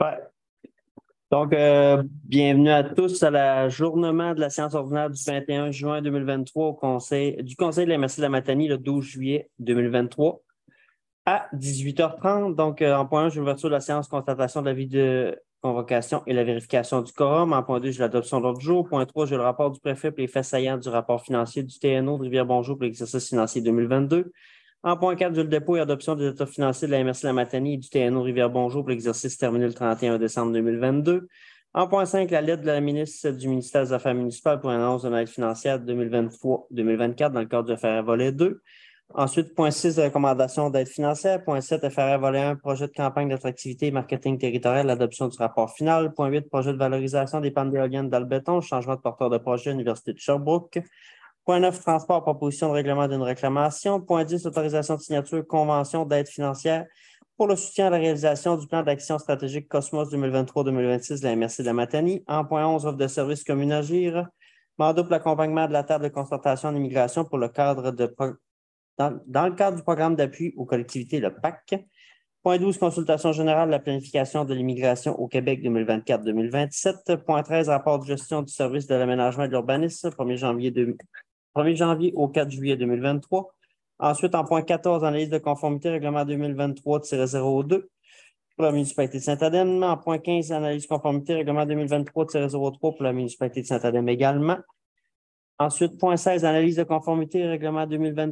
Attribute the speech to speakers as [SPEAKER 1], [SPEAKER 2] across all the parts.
[SPEAKER 1] Ouais. Donc, bienvenue à tous à l'ajournement de la séance ordinaire du 21 juin 2023 du Conseil de la MRC de la Matanie le 12 juillet 2023 à 18h30. Donc, en point 1, j'ai l'ouverture de la séance, constatation de l'avis de convocation et la vérification du quorum. En point 2, j'ai l'adoption de l'ordre du jour. Point 3, j'ai le rapport du préfet et les faits saillants du rapport financier du TNO de Rivière-Bonjour pour l'exercice financier 2022. En point 4, j'ai le dépôt et adoption des états financiers de la MRC de la Matanie et du TNO Rivière-Bonjour pour l'exercice terminé le 31 décembre 2022. En point 5, la lettre de la ministre du ministère des Affaires municipales pour l'annonce de l'aide financière 2023-2024 dans le cadre du FRR volet 2. Ensuite, point 6, recommandation d'aide financière. Point 7, FRR volet 1, projet de campagne d'attractivité et marketing territorial, l'adoption du rapport final. Point 8, projet de valorisation des pannes d'éoliennes dans le béton, changement de porteur de projet, Université de Sherbrooke. Point 9, transport, proposition de règlement d'une réclamation. Point 10, autorisation de signature, convention d'aide financière pour le soutien à la réalisation du plan d'action stratégique Cosmos 2023-2026 de la MRC de la Matanie. En point 11, offre de services communes Agir. Mandat pour l'accompagnement de la table de concertation en immigration pour le cadre dans le cadre du programme d'appui aux collectivités, le PAC. Point 12, consultation générale de la planification de l'immigration au Québec 2024-2027. Point 13, rapport de gestion du service de l'aménagement et de l'urbanisme, 1er janvier au 4 juillet 2023. Ensuite, en point 14, analyse de conformité, règlement 2023-02 pour la municipalité de Saint-Adème. En point 15, analyse de conformité, règlement 2023-03 pour la municipalité de Saint-Adème également. Ensuite, point 16, analyse de conformité, règlement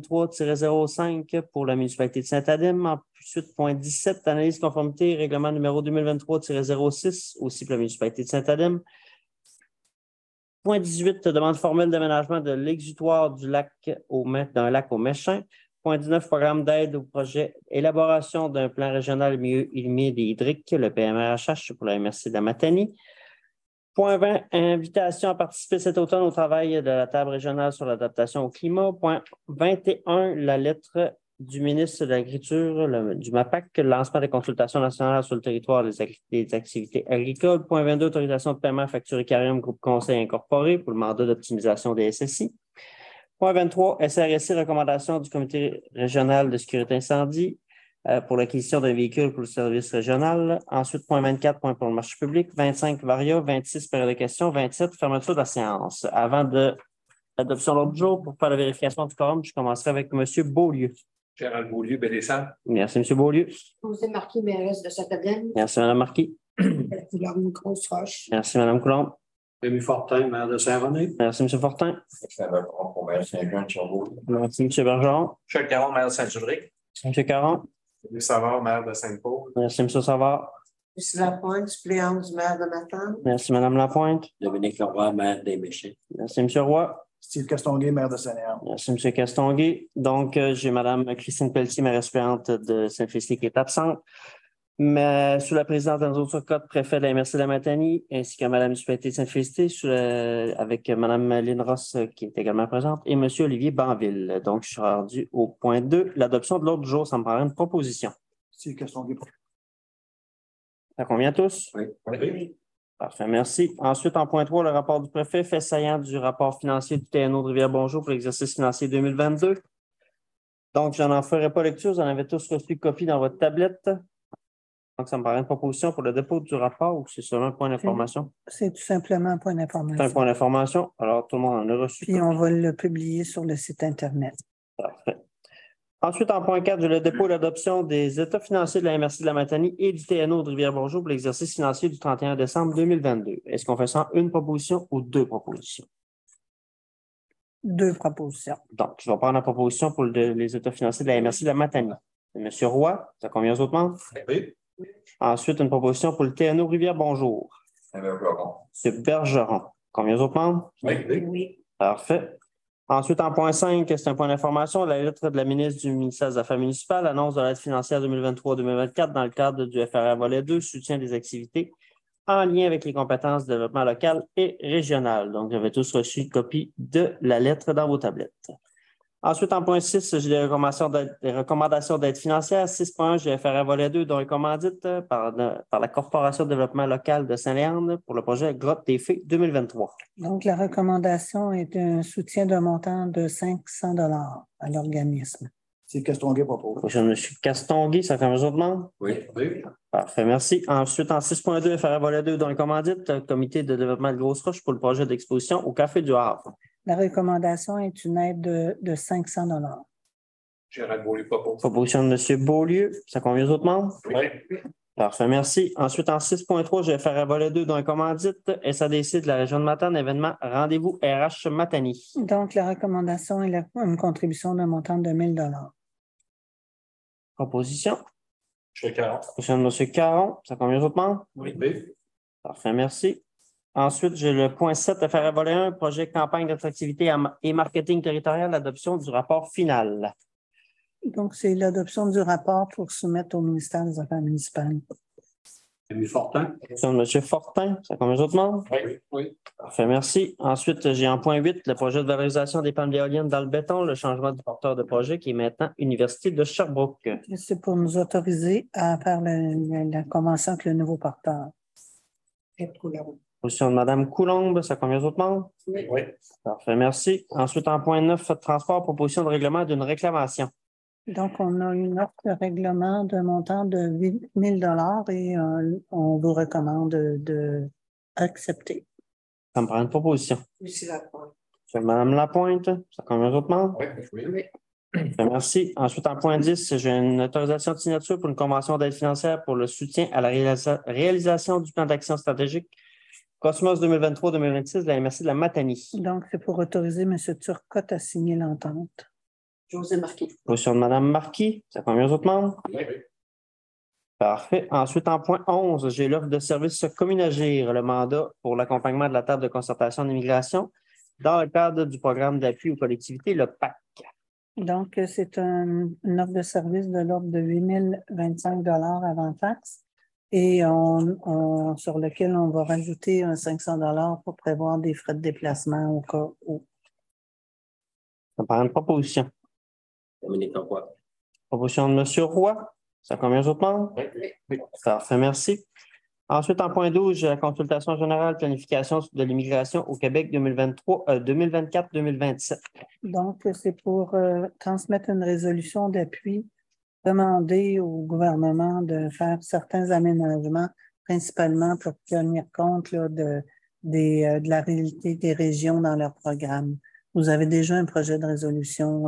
[SPEAKER 1] 2023-05 pour la municipalité de Saint-Adème. Ensuite, point 17, analyse de conformité, règlement numéro 2023-06 aussi pour la municipalité de Saint-Adème. Point 18, demande formelle d'aménagement de l'exutoire d'un lac au Méchin. Point 19, programme d'aide au projet élaboration d'un plan régional milieu humide et hydrique, le PMRHH pour la MRC de la Matanie. Point 20, invitation à participer cet automne au travail de la table régionale sur l'adaptation au climat. Point 21, la lettre du ministre de l'Agriculture, du MAPAC, le lancement des consultations nationales sur le territoire des activités agricoles. Point 22, autorisation de paiement facture Icarium Groupe Conseil incorporé pour le mandat d'optimisation des SSI. Point 23, SRSI, recommandation du Comité régional de sécurité incendie pour l'acquisition d'un véhicule pour le service régional. Ensuite, point 24, point pour le marché public. 25, Varia. 26, période de questions. 27, fermeture de la séance. Avant de l'adoption de l'ordre du jour, pour faire la vérification du quorum, je commencerai avec M. Beaulieu.
[SPEAKER 2] Gérald Beaulieu, Bédessal.
[SPEAKER 1] Merci, M. Beaulieu.
[SPEAKER 3] José Marquis, mairesse de Saint-Adèle.
[SPEAKER 1] Merci, Mme Marquis.
[SPEAKER 3] Coulombe Grosse-Roche.
[SPEAKER 1] Merci, Mme Coulombe.
[SPEAKER 2] Rémi Fortin, maire de Saint-René.
[SPEAKER 1] Merci, M. Fortin.
[SPEAKER 4] Maire Saint-Jean-de-Chambord.
[SPEAKER 1] Merci, M. Bergeron.
[SPEAKER 2] Charles Caron, maire de Saint-Julric.
[SPEAKER 1] M. Caron.
[SPEAKER 2] Louis Savard, maire de Sainte-Paul.
[SPEAKER 1] Merci, M. Savard.
[SPEAKER 3] Lucie Lapointe, suppléante du maire de Matane.
[SPEAKER 1] Merci, Mme Lapointe.
[SPEAKER 4] Dominique Leroy, maire des Méchins.
[SPEAKER 1] Merci, M. Roy.
[SPEAKER 5] Steve Castonguay, maire de Saint-Léon.
[SPEAKER 1] Merci, M. Castonguay. Donc, j'ai Mme Christine Pelletier, maire suppléante de Saint-Félicité, qui est absente. Mais sous la présidence d'Anzo Turcotte, préfet de la MRC de la Matanie, ainsi que Mme municipalité de Saint-Félicité, avec Mme Lynn Ross, qui est également présente, et M. Olivier Banville. Donc, je suis rendu au point 2, l'adoption de l'ordre du jour. Ça me paraît une proposition.
[SPEAKER 5] Steve Castonguay.
[SPEAKER 1] Ça convient à tous?
[SPEAKER 2] Oui.
[SPEAKER 1] Parfait, merci. Ensuite, en point 3, le rapport du préfet, fait saillant du rapport financier du TNO de Rivière-Bonjour pour l'exercice financier 2022. Donc, je n'en ferai pas lecture. Vous en avez tous reçu copie dans votre tablette. Donc, ça me paraît une proposition pour le dépôt du rapport ou c'est seulement un point d'information?
[SPEAKER 6] C'est tout simplement un point d'information.
[SPEAKER 1] C'est un point d'information. Alors, tout le monde en a reçu.
[SPEAKER 6] Puis, on va le publier sur le site Internet.
[SPEAKER 1] Parfait. Ensuite, en point 4, j'ai le dépôt et l'adoption des états financiers de la MRC de la Matanie et du TNO de Rivière-Bonjour pour l'exercice financier du 31 décembre 2022. Est-ce qu'on fait ça en une proposition ou deux propositions?
[SPEAKER 6] Deux propositions.
[SPEAKER 1] Donc, je vais prendre la proposition pour les états financiers de la MRC de la Matanie. M. Roy, ça convient aux autres membres?
[SPEAKER 2] Oui.
[SPEAKER 1] Ensuite, une proposition pour le TNO Rivière-Bonjour. M. Bergeron. Combien aux autres membres?
[SPEAKER 3] Oui.
[SPEAKER 1] Parfait. Ensuite, en point 5, c'est un point d'information. La lettre de la ministre du ministère des Affaires municipales, annonce de l'aide financière 2023-2024 dans le cadre du FRR volet 2, soutien des activités en lien avec les compétences de développement local et régional. Donc, vous avez tous reçu une copie de la lettre dans vos tablettes. Ensuite, en point 6, j'ai des recommandations d'aide financière. 6.1, j'ai FRR volet 2, dont une commandite par la Corporation de développement local de Saint-Léandre pour le projet Grotte des Fées 2023.
[SPEAKER 6] Donc, la recommandation est un soutien d'un montant de 500 $ à l'organisme.
[SPEAKER 5] C'est Castonguay propose.
[SPEAKER 1] Proposition de M. Castonguay, ça comme les autres membres?
[SPEAKER 4] Oui.
[SPEAKER 2] Oui.
[SPEAKER 1] Parfait, merci. Ensuite, en 6.2, FRA volet 2 dans le commandite, comité de développement de Grosse-Roche pour le projet d'exposition au Café du Havre.
[SPEAKER 6] La recommandation est une aide de 500 $.
[SPEAKER 2] Gérald Beaulieu propose.
[SPEAKER 1] Proposition de M. Beaulieu, ça convient aux autres membres?
[SPEAKER 2] Oui.
[SPEAKER 1] Parfait, merci. Ensuite, en 6.3, je vais faire un volet 2 dans le commandite, SADC de la région de Matane, événement Rendez-vous RH Matani.
[SPEAKER 6] Donc, la recommandation est une contribution d'un montant de 1 000 $.
[SPEAKER 1] Proposition.
[SPEAKER 2] Chez 40.
[SPEAKER 1] Proposition de M. Caron, ça convient aux autres membres?
[SPEAKER 2] Oui.
[SPEAKER 1] Parfait, merci. Ensuite, j'ai le point 7, faire un volet 1, projet campagne d'attractivité et marketing territorial, l'adoption du rapport final.
[SPEAKER 6] Donc, c'est l'adoption du rapport pour soumettre au ministère des Affaires municipales.
[SPEAKER 2] Rémi Fortin.
[SPEAKER 1] Proposition de M. Fortin, ça convient aux autres membres?
[SPEAKER 2] Oui.
[SPEAKER 1] Parfait, merci. Ensuite, j'ai en point 8, le projet de valorisation des pannes d'éoliennes dans le béton, le changement du porteur de projet qui est maintenant Université de Sherbrooke.
[SPEAKER 6] C'est pour nous autoriser à faire la convention avec le nouveau porteur.
[SPEAKER 1] Position de Mme Coulombe, ça convient aux autres membres?
[SPEAKER 2] Oui.
[SPEAKER 1] Parfait, merci. Ensuite, en point 9, transport, proposition de règlement d'une réclamation.
[SPEAKER 6] Donc, on a une offre de règlement d'un montant de 8 000 $ et on vous recommande d'accepter.
[SPEAKER 1] Ça me prend une proposition.
[SPEAKER 3] Lucie Lapointe.
[SPEAKER 1] C'est Mme Lapointe, ça convient aux autres membres?
[SPEAKER 2] Oui.
[SPEAKER 1] Parfait, merci. Ensuite, en point 10, j'ai une autorisation de signature pour une convention d'aide financière pour le soutien à la réalisation du plan d'action stratégique Cosmos 2023-2026 de la MRC de la Matanie.
[SPEAKER 6] Donc, c'est pour autoriser M. Turcotte à signer l'entente.
[SPEAKER 3] José Marquis.
[SPEAKER 1] Position de Mme Marquis, ça convient aux autres membres?
[SPEAKER 2] Oui.
[SPEAKER 1] Parfait. Ensuite, en point 11, j'ai l'offre de service Communagir, le mandat pour l'accompagnement de la table de concertation d'immigration dans le cadre du programme d'appui aux collectivités, le PAC.
[SPEAKER 6] Donc, c'est une offre de service de l'ordre de 8 025 $ avant taxe et sur lequel on va rajouter un 500 $ pour prévoir des frais de déplacement au cas où.
[SPEAKER 1] Ça me prend une proposition.
[SPEAKER 4] Dominique Roy.
[SPEAKER 1] Proposition de M. Roy. Ça convient aux autres membres?
[SPEAKER 2] Oui.
[SPEAKER 1] Parfait, merci. Ensuite, en point 12, j'ai la consultation générale planification de l'immigration au Québec 2024-2027.
[SPEAKER 6] Donc, c'est pour transmettre une résolution d'appui, demander au gouvernement de faire certains aménagements, principalement pour tenir compte là, de la réalité des régions dans leur programme. Vous avez déjà un projet de résolution.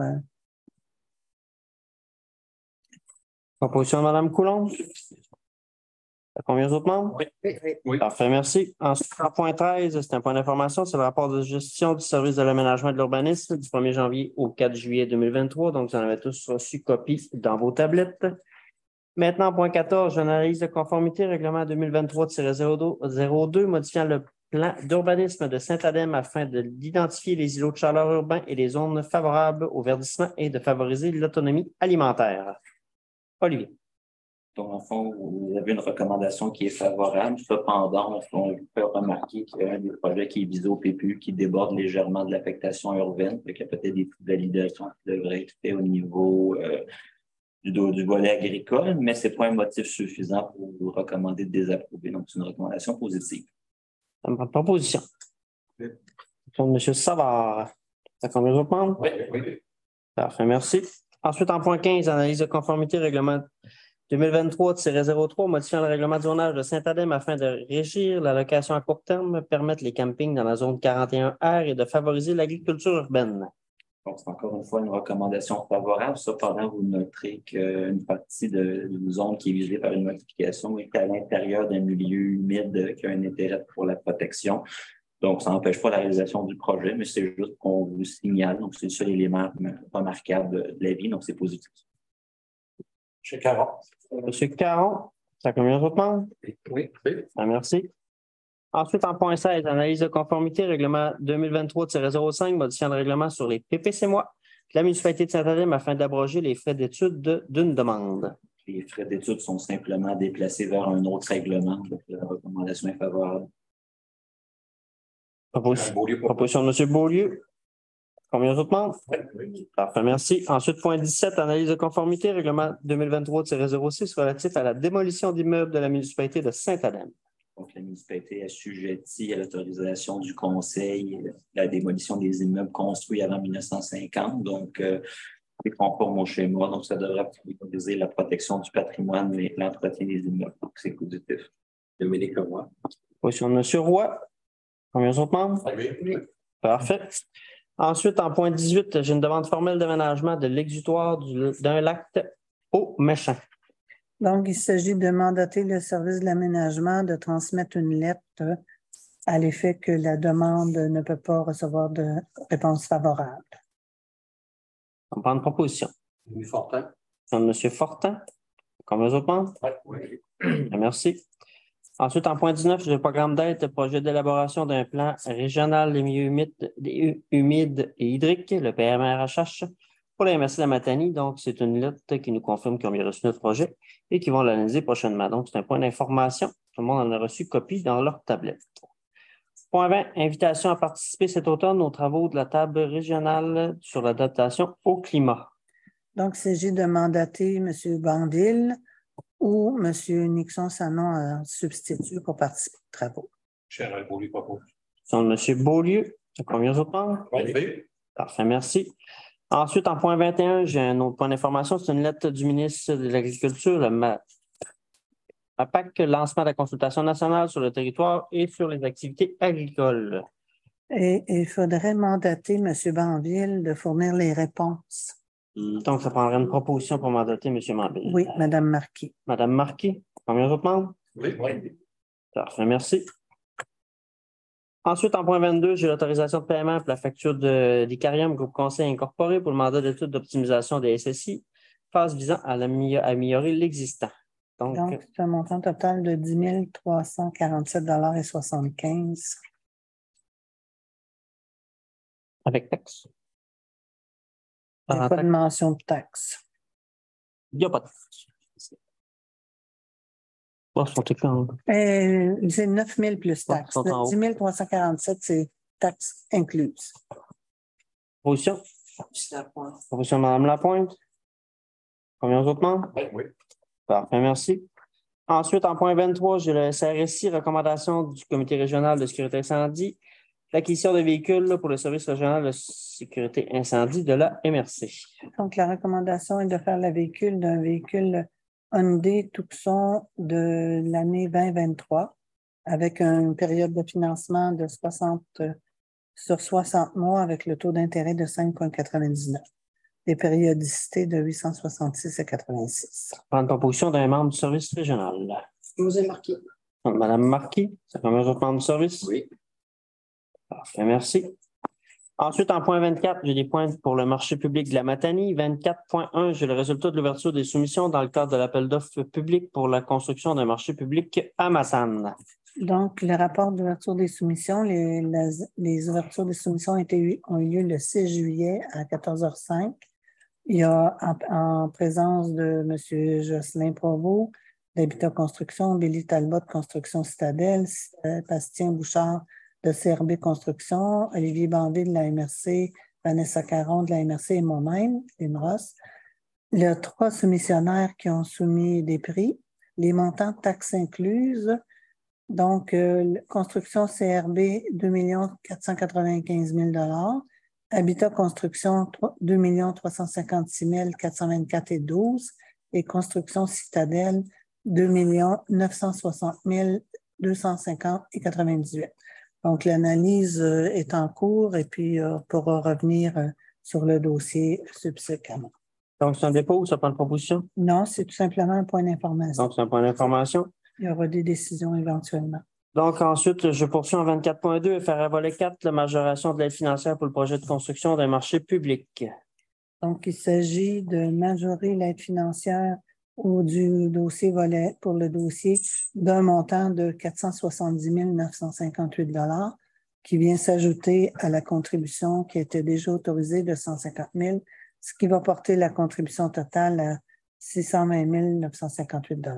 [SPEAKER 1] Proposition de Mme Coulombe. Ça convient aux autres membres?
[SPEAKER 2] Oui.
[SPEAKER 1] Parfait, merci. Ensuite, en point 13, c'est un point d'information, c'est le rapport de gestion du service de l'aménagement et de l'urbanisme du 1er janvier au 4 juillet 2023. Donc, vous en avez tous reçu copie dans vos tablettes. Maintenant, point 14, analyse de conformité, règlement 2023-02, modifiant le plan d'urbanisme de Saint-Adème afin d'identifier les îlots de chaleur urbains et les zones favorables au verdissement et de favoriser l'autonomie alimentaire. Olivier.
[SPEAKER 7] Donc, en fond, vous avez une recommandation qui est favorable. Cependant, on peut remarquer qu'il y a un des projets qui est visé au PPU qui déborde légèrement de l'affectation urbaine. Il y a peut-être des validations qui devraient être faites au niveau du volet agricole, mais ce n'est pas un motif suffisant pour vous recommander de désapprouver. Donc, c'est une recommandation positive.
[SPEAKER 1] Ça me prend une proposition. M. Savard. Ça convient aux autres membres?
[SPEAKER 2] Oui.
[SPEAKER 1] Parfait, merci. Ensuite, en point 15, analyse de conformité, règlement 2023-03, modifiant le règlement de zonage de Saint-Adème afin de régir la location à court terme, permettre les campings dans la zone 41R et de favoriser l'agriculture urbaine.
[SPEAKER 7] Donc, c'est encore une fois une recommandation favorable. Cependant, vous noterez qu'une partie d'une zone qui est visée par une modification est à l'intérieur d'un milieu humide qui a un intérêt pour la protection. Donc, ça n'empêche pas la réalisation du projet, mais c'est juste qu'on vous signale. Donc, c'est le seul élément remarquable de l'avis. Donc, c'est positif.
[SPEAKER 2] Chez 40.
[SPEAKER 1] M. Caron, ça convient aux autres membres?
[SPEAKER 2] Oui.
[SPEAKER 1] Merci. Ensuite, en point 16, analyse de conformité, règlement 2023-05, modifiant le règlement sur les PPC-MOI de la municipalité de Saint-Adème afin d'abroger les frais d'études d'une demande.
[SPEAKER 7] Les frais d'études sont simplement déplacés vers un autre règlement. Donc, la recommandation est favorable.
[SPEAKER 1] Proposition de M. Beaulieu. Combien d'autres membres?
[SPEAKER 2] Oui.
[SPEAKER 1] Parfait, merci. Ensuite, point 17, analyse de conformité, règlement 2023-06 relatif à la démolition d'immeubles de la municipalité de Saint-Adème.
[SPEAKER 7] Donc, la municipalité est assujettie à l'autorisation du conseil, la démolition des immeubles construits avant 1950. Donc, est conforme au schéma, donc ça devrait favoriser la protection du patrimoine et l'entretien des immeubles. Donc, c'est positif.
[SPEAKER 4] Dominique Roy.
[SPEAKER 1] Position de M. Roy. Combien d'autres membres?
[SPEAKER 2] Oui.
[SPEAKER 1] Parfait. Ensuite, en point 18, j'ai une demande formelle d'aménagement de l'exutoire d'un lac au Méchant.
[SPEAKER 6] Donc, il s'agit de mandater le service de l'aménagement de transmettre une lettre à l'effet que la demande ne peut pas recevoir de réponse favorable.
[SPEAKER 1] On prend une proposition.
[SPEAKER 2] Rémi Fortin.
[SPEAKER 1] De M. Fortin. Combien d'autres membres?
[SPEAKER 2] Oui.
[SPEAKER 1] Merci. Ensuite, en point 19, j'ai le programme d'aide, projet d'élaboration d'un plan régional des milieux humides et hydriques, le PMRHH, pour la MRC de la Matanie. Donc, c'est une lettre qui nous confirme qu'ils ont bien reçu notre projet et qu'ils vont l'analyser prochainement. Donc, c'est un point d'information. Tout le monde en a reçu copie dans leur tablette. Point 20, invitation à participer cet automne aux travaux de la table régionale sur l'adaptation au climat.
[SPEAKER 6] Donc, il s'agit de mandater M. Bandil ou M. Nixon-Sanon en substitut pour participer aux travaux.
[SPEAKER 2] Cher Beaulieu propose.
[SPEAKER 1] Son de M. Beaulieu. Combien d'autres membres?
[SPEAKER 2] Oui.
[SPEAKER 1] Parfait, merci. Ensuite, en point 21, j'ai un autre point d'information. C'est une lettre du ministre de l'Agriculture, le MAPAC, lancement de la consultation nationale sur le territoire et sur les activités agricoles.
[SPEAKER 6] Et il faudrait mandater M. Banville de fournir les réponses.
[SPEAKER 1] Donc, ça prendrait une proposition pour mandater M. Banville.
[SPEAKER 6] Oui, Mme Marquis.
[SPEAKER 1] Mme Marquis, combien d'autres membres?
[SPEAKER 2] Oui.
[SPEAKER 1] Parfait, merci. Ensuite, en point 22, j'ai l'autorisation de paiement pour la facture d'Icarium Groupe Conseil Incorporé pour le mandat d'étude d'optimisation des SSI, phase visant à améliorer l'existant. Donc,
[SPEAKER 6] c'est un montant total de 10 347,75 $.
[SPEAKER 1] avec taxe.
[SPEAKER 6] Il n'y a pas de mention de taxe.
[SPEAKER 1] Il n'y a pas de taxe. Bon, sont écrits en...
[SPEAKER 6] C'est 9 000 plus taxes. 10 347, c'est taxes incluses.
[SPEAKER 1] Proposition? Proposition de Mme Lapointe. Combien d'autres membres?
[SPEAKER 2] Oui.
[SPEAKER 1] Parfait, merci. Ensuite, en point 23, j'ai le CRSI, recommandation du Comité régional de sécurité incendie, l'acquisition de véhicules pour le service régional de sécurité incendie de la MRC.
[SPEAKER 6] Donc, la recommandation est de faire le véhicule d'un véhicule Hyundai Tucson de l'année 2023 avec une période de financement de 60 mois avec le taux d'intérêt de 5,99. Des périodicités de 866,86.
[SPEAKER 1] Prendre proposition d'un membre du service régional.
[SPEAKER 3] José Marquis.
[SPEAKER 1] Mme Marquis, ça fait combien d'autres membres du service?
[SPEAKER 4] Oui.
[SPEAKER 1] Parfait, merci. Ensuite, en point 24, j'ai des points pour le marché public de la Matanie. 24.1, j'ai le résultat de l'ouverture des soumissions dans le cadre de l'appel d'offres public pour la construction d'un marché public à Matane.
[SPEAKER 6] Donc, le rapport d'ouverture des soumissions, les ouvertures des soumissions ont eu lieu le 6 juillet à 14h05. Il y a en présence de M. Jocelyn Provost, d'Habitat Construction, Billy Talbot de Construction Citadelle, Bastien Bouchard de CRB Construction, Olivier Bandé de la MRC, Vanessa Caron de la MRC et moi-même, Ross. Il y a 3 soumissionnaires qui ont soumis des prix. Les montants de taxes incluses, donc construction CRB, 2 495 000 $, Habitat Construction, 2 356 424,12 $ et Construction Citadelle, 2 960 250,98 $. Donc, l'analyse est en cours et puis on pourra revenir sur le dossier subséquemment.
[SPEAKER 1] Donc, c'est un dépôt ou ça prend une proposition?
[SPEAKER 6] Non, c'est tout simplement un point d'information.
[SPEAKER 1] Donc, c'est un point d'information.
[SPEAKER 6] Il y aura des décisions éventuellement.
[SPEAKER 1] Donc, ensuite, je poursuis en 24.2 et faire à volet 4 la majoration de l'aide financière pour le projet de construction d'un marché public.
[SPEAKER 6] Donc, il s'agit de majorer l'aide financière ou du dossier volet pour le dossier d'un montant de 470 958 $ qui vient s'ajouter à la contribution qui était déjà autorisée de 150 000, ce qui va porter la contribution totale à 620 958 $.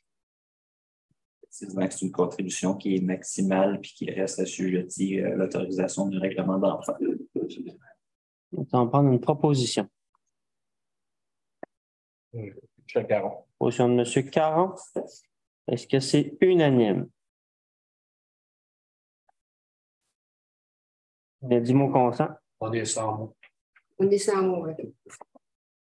[SPEAKER 7] C'est une contribution qui est maximale puis qui reste assujettie à l'autorisation du règlement d'emprunt.
[SPEAKER 1] On va prendre une proposition.
[SPEAKER 2] Cher Caron.
[SPEAKER 1] Proposition de M. Caron. Est-ce que c'est unanime? Il y a 10 mots consents.
[SPEAKER 2] On est sans mots.
[SPEAKER 3] On est sans mots.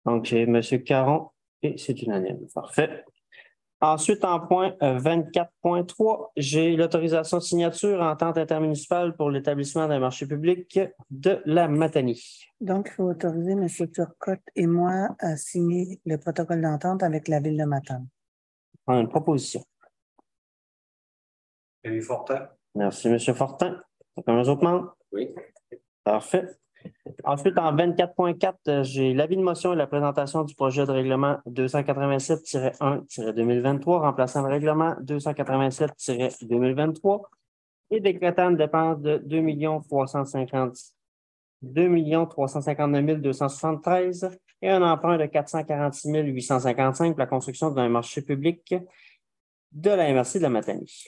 [SPEAKER 1] Donc, j'ai M. Caron et c'est unanime. Parfait. Ensuite, en point 24.3, j'ai l'autorisation de signature entente intermunicipale pour l'établissement d'un marché public de la Matanie.
[SPEAKER 6] Donc, il faut autoriser M. Turcotte et moi à signer le protocole d'entente avec la Ville de Matane.
[SPEAKER 1] On a une proposition.
[SPEAKER 2] Louis Fortin.
[SPEAKER 1] Merci, M. Fortin. Comme les autres membres?
[SPEAKER 4] Oui.
[SPEAKER 1] Parfait. Ensuite, en 24.4, j'ai l'avis de motion et la présentation du projet de règlement 287-1-2023, remplaçant le règlement 287-2023 et décrétant une dépense de 2 359 273 et un emprunt de 446 855 pour la construction d'un marché public de la MRC de la Matanie.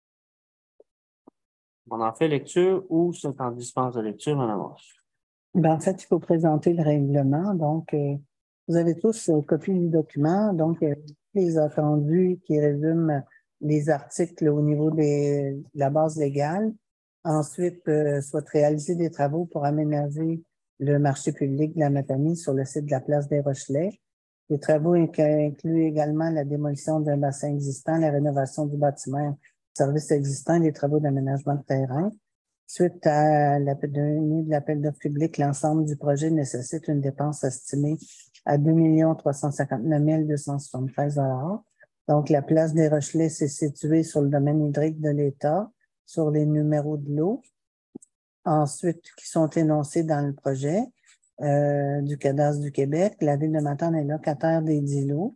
[SPEAKER 1] On en fait lecture ou c'est en dispense de lecture, Mme Roche?
[SPEAKER 6] En fait, il faut présenter le règlement. Donc, vous avez tous copie du document. Donc, les attendus qui résument les articles au niveau de la base légale. Ensuite, soit réaliser des travaux pour aménager le marché public de la Matanie sur le site de la place des Rochelais. Les travaux incluent également la démolition d'un bassin existant, la rénovation du bâtiment, service existant et les travaux d'aménagement de terrain. Suite à l'appel de l'appel d'offres public, l'ensemble du projet nécessite une dépense estimée à 2 359 273 $. Donc, la place des Rochelais s'est située sur le domaine hydrique de l'État, sur les numéros de l'eau. Ensuite, qui sont énoncés dans le projet du cadastre du Québec. La Ville de Matane est locataire des îlots.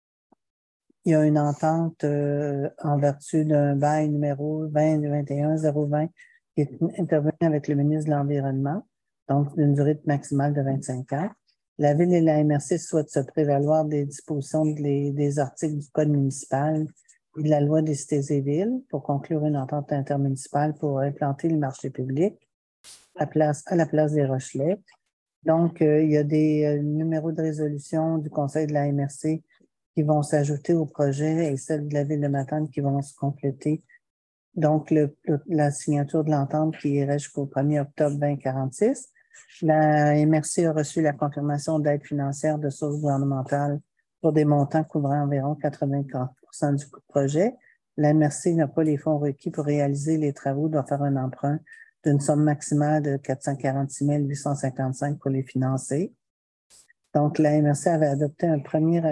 [SPEAKER 6] Il y a une entente en vertu d'un bail numéro 2021-020 qui est intervenu avec le ministre de l'Environnement, donc d'une durée maximale de 25 ans. La Ville et la MRC souhaitent se prévaloir des dispositions des articles du Code municipal et de la Loi des cités et villes pour conclure une entente intermunicipale pour implanter le marché public à la place des Rochelais. Donc, il y a des numéros de résolution du Conseil de la MRC qui vont s'ajouter au projet et celles de la Ville de Matane qui vont se compléter. Donc, la signature de l'entente qui irait jusqu'au 1er octobre 2046. La MRC a reçu la confirmation d'aide financière de sources gouvernementales pour des montants couvrant environ 84% du coût de projet. La MRC n'a pas les fonds requis pour réaliser les travaux, doit faire un emprunt d'une somme maximale de 446 855 pour les financer. Donc, la MRC avait adopté un premier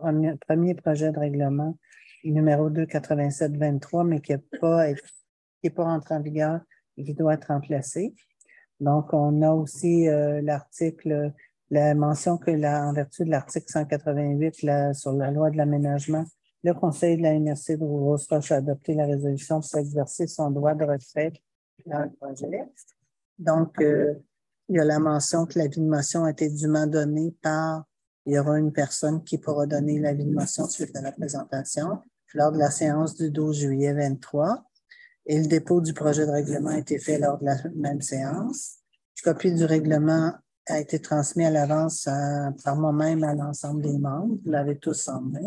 [SPEAKER 6] projet de règlement numéro 287-23, mais qui n'est pas rentré en vigueur et qui doit être remplacé. Donc, on a aussi l'article, la mention que en vertu de l'article 188 sur la loi de l'aménagement, le Conseil de la MRC de Rouge-Roche a adopté la résolution pour exercer son droit de retrait dans le projet. Donc, il y a la mention que l'avis de motion a été dûment donné il y aura une personne qui pourra donner l'avis de motion suite à la présentation lors de la séance du 12 juillet 2023. Et le dépôt du projet de règlement a été fait lors de la même séance. Une copie du règlement a été transmise à l'avance par moi-même à l'ensemble des membres. Vous l'avez tous en main.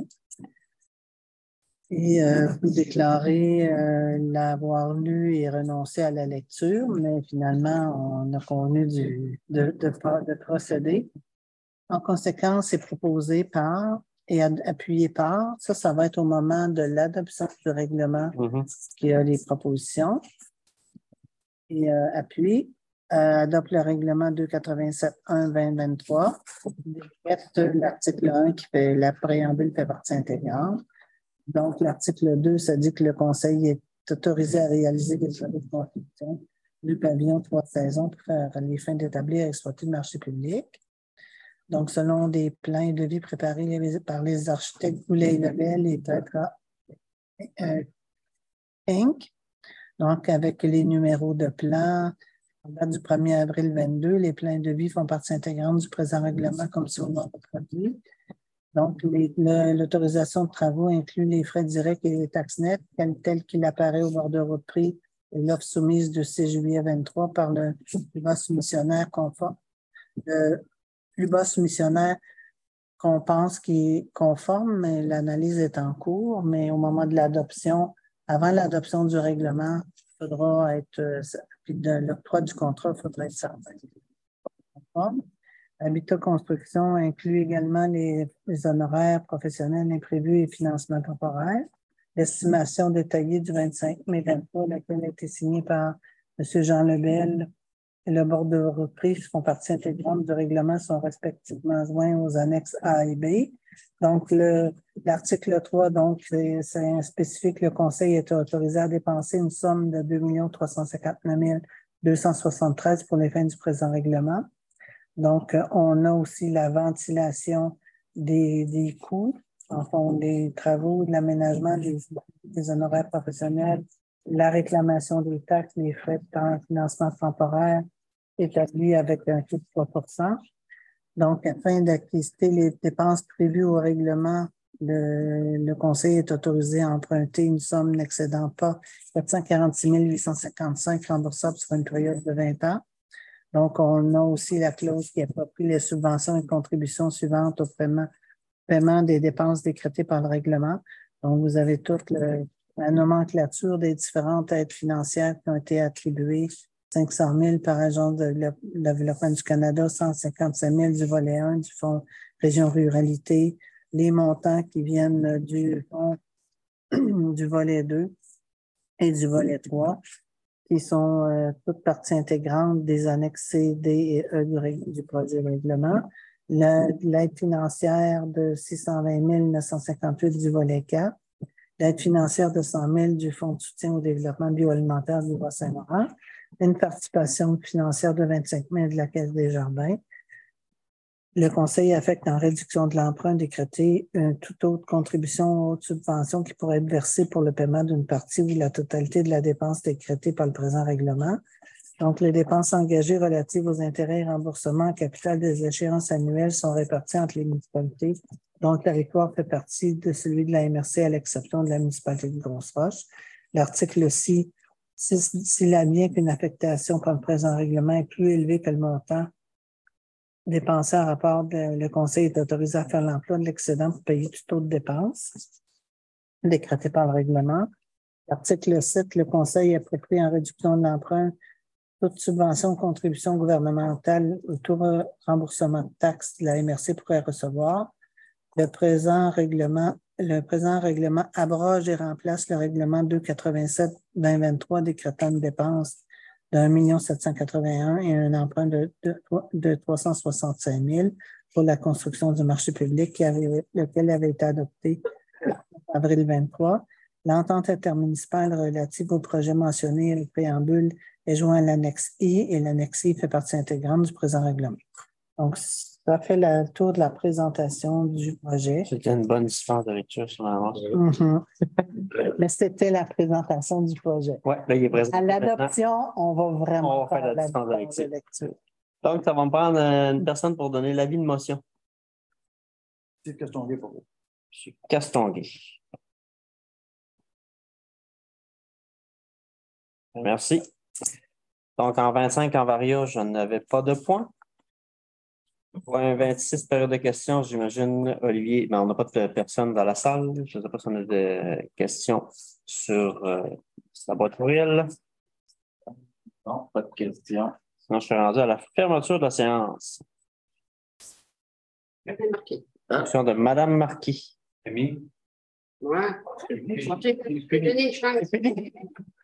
[SPEAKER 6] Et vous déclarez l'avoir lu et renoncer à la lecture, mais finalement, on a convenu de procéder. En conséquence, c'est proposé par et appuyé par. Ça va être au moment de l'adoption du règlement qu'il y a les propositions. Et appuie. Adopte le règlement 287-1-2023. L'article 1 qui fait la préambule fait partie intégrante. Donc, l'article 2, ça dit que le Conseil est autorisé à réaliser des travaux de construction du pavillon 3 saisons pour faire les fins d'établir et exploiter le marché public. Donc, selon des plans et devis préparés par les architectes Goulet-Lebel et Petra Inc. Donc, avec les numéros de plans, en date du 1er avril 2022, les plans et devis font partie intégrante du présent règlement comme sur le produit. Donc, l'autorisation de travaux inclut les frais directs et les taxes nettes, tel qu'il apparaît au bordereau de prix et l'offre soumise du 6 juillet 2023 par le plus bas soumissionnaire conforme. Le plus bas soumissionnaire qu'on pense qui est conforme, mais l'analyse est en cours, mais au moment de l'adoption, avant l'adoption du règlement, il faudra être, puis de l'octroi du contrat, il faudra être certain. Habitat Construction inclut également les honoraires professionnels imprévus et financements temporaires. L'estimation détaillée du 25 mai 23, laquelle a été signée par M. Jean Lebel et le bord de reprise font partie intégrante du règlement, sont respectivement joints aux annexes A et B. Donc, l'article 3, donc, c'est spécifique, le Conseil est autorisé à dépenser une somme de 2 359 273 pour les fins du présent règlement. Donc, on a aussi la ventilation des coûts, en fond, des travaux, de l'aménagement des honoraires professionnels, la réclamation des taxes, les frais de financement temporaire établis avec un taux de 3 %. Donc, afin d'acquitter les dépenses prévues au règlement, le Conseil est autorisé à emprunter une somme n'excédant pas 446 855 remboursables sur une période de 20 ans. Donc, on a aussi la clause qui approprie les subventions et contributions suivantes au paiement des dépenses décrétées par le règlement. Donc, vous avez toute la nomenclature des différentes aides financières qui ont été attribuées. 500 000 par Agence de développement du Canada, 157 000 du volet 1 du Fonds Région Ruralité, les montants qui viennent du fonds du volet 2 et du volet 3, qui sont toutes parties intégrantes des annexes C, D et E du projet de règlement. L'aide financière de 620 958 du volet 4, l'aide financière de 100 000 du Fonds de soutien au développement bioalimentaire du Bas-Saint-Laurent, une participation financière de 25 000 de la Caisse des Jardins. Le Conseil affecte en réduction de l'emprunt décrété toute autre contribution ou autre subvention qui pourrait être versée pour le paiement d'une partie ou de la totalité de la dépense décrétée par le présent règlement. Donc, les dépenses engagées relatives aux intérêts et remboursements en capital des échéances annuelles sont réparties entre les municipalités dont le territoire fait partie de celui de la MRC à l'exception de la municipalité de Grosse-Roche. L'article 6, s'il advient qu'une affectation comme le présent règlement est plus élevée que le montant dépensé en rapport, le Conseil est autorisé à faire l'emploi de l'excédent pour payer tout autre dépense décrété par le règlement. L'article 7, le Conseil approprie en réduction de l'emprunt toute subvention ou contribution gouvernementale ou tout remboursement de taxes de la MRC pourrait recevoir. Le présent règlement abroge et remplace le règlement 287-2023 décrétant une dépense de 1 781 000 et un emprunt de 365 000 pour la construction du marché public lequel avait été adopté en avril 23. L'entente intermunicipale relative au projet mentionné et le préambule est joint à l'annexe I et l'annexe I fait partie intégrante du présent règlement. Donc, ça fait le tour de la présentation du projet.
[SPEAKER 1] C'était une bonne dispense de lecture sur la manche.
[SPEAKER 6] Mais c'était la présentation du projet.
[SPEAKER 1] Oui, là, il est présent.
[SPEAKER 6] À l'adoption, on va vraiment
[SPEAKER 1] faire la dispense de lecture. Donc, ça va me prendre une personne pour donner l'avis de motion.
[SPEAKER 5] C'est Castonguay pour vous.
[SPEAKER 1] M. Castonguay. Merci. Donc, en 25, en varia, je n'avais pas de points. Pour un 26, période de questions, j'imagine, Olivier, mais on n'a pas de personne dans la salle. Je ne sais pas si on a des questions sur sa boîte courriel.
[SPEAKER 7] Non, pas de questions.
[SPEAKER 1] Sinon, je suis rendu à la fermeture de la séance.
[SPEAKER 3] Madame Marquis.
[SPEAKER 1] Question de Madame Marquis.
[SPEAKER 2] Camille?
[SPEAKER 3] Ouais. Je pensais que je peux donner une chance.